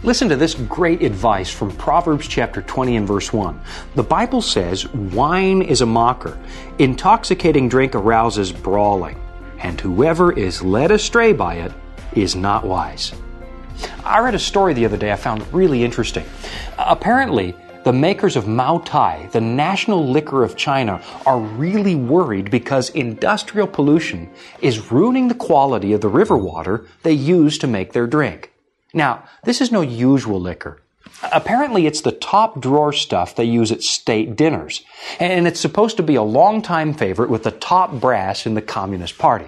Listen to this great advice from Proverbs chapter 20 and verse 1. The Bible says, "Wine is a mocker. Intoxicating drink arouses brawling. And whoever is led astray by it is not wise." I read a story the other day I found really interesting. Apparently, the makers of Mao Tai, the national liquor of China, are really worried because industrial pollution is ruining the quality of the river water they use to make their drink. Now, this is no usual liquor. Apparently, it's the top drawer stuff they use at state dinners, and it's supposed to be a longtime favorite with the top brass in the Communist Party.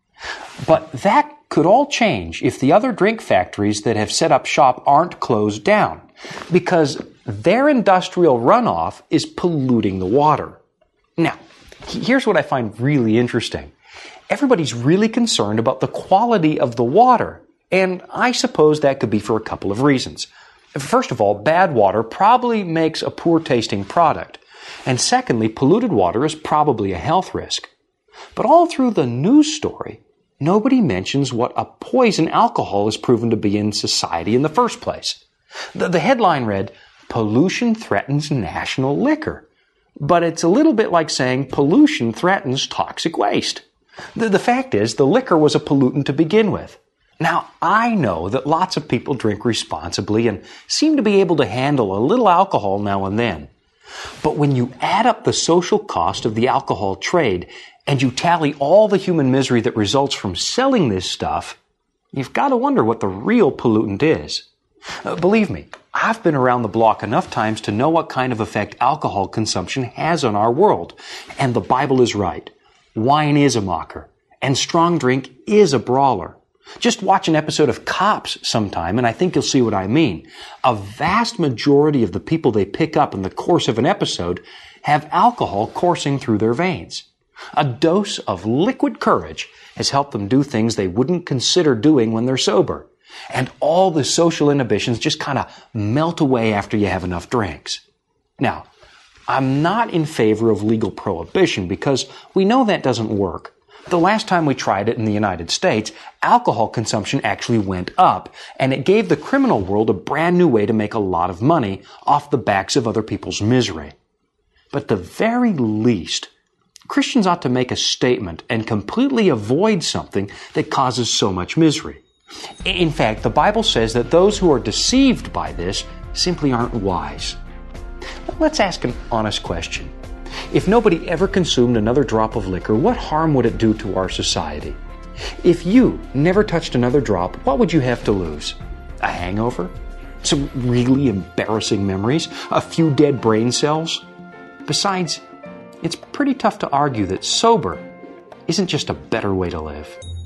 But that could all change if the other drink factories that have set up shop aren't closed down, because their industrial runoff is polluting the water. Now, here's what I find really interesting. Everybody's really concerned about the quality of the water, and I suppose that could be for a couple of reasons. First of all, bad water probably makes a poor-tasting product, and secondly, polluted water is probably a health risk. But all through the news story, nobody mentions what a poison alcohol is proven to be in society in the first place. The headline read, "Pollution threatens national liquor." But it's a little bit like saying pollution threatens toxic waste. The fact is, the liquor was a pollutant to begin with. Now, I know that lots of people drink responsibly and seem to be able to handle a little alcohol now and then. But when you add up the social cost of the alcohol trade and you tally all the human misery that results from selling this stuff, you've got to wonder what the real pollutant is. Believe me, I've been around the block enough times to know what kind of effect alcohol consumption has on our world. And the Bible is right. Wine is a mocker, and strong drink is a brawler. Just watch an episode of Cops sometime, and I think you'll see what I mean. A vast majority of the people they pick up in the course of an episode have alcohol coursing through their veins. A dose of liquid courage has helped them do things they wouldn't consider doing when they're sober. And all the social inhibitions just kind of melt away after you have enough drinks. Now, I'm not in favor of legal prohibition because we know that doesn't work. The last time we tried it in the United States, alcohol consumption actually went up, and it gave the criminal world a brand new way to make a lot of money off the backs of other people's misery. But at the very least, Christians ought to make a statement and completely avoid something that causes so much misery. In fact, the Bible says that those who are deceived by this simply aren't wise. Let's ask an honest question. If nobody ever consumed another drop of liquor, what harm would it do to our society? If you never touched another drop, what would you have to lose? A hangover? Some really embarrassing memories? A few dead brain cells? Besides, it's pretty tough to argue that sober isn't just a better way to live.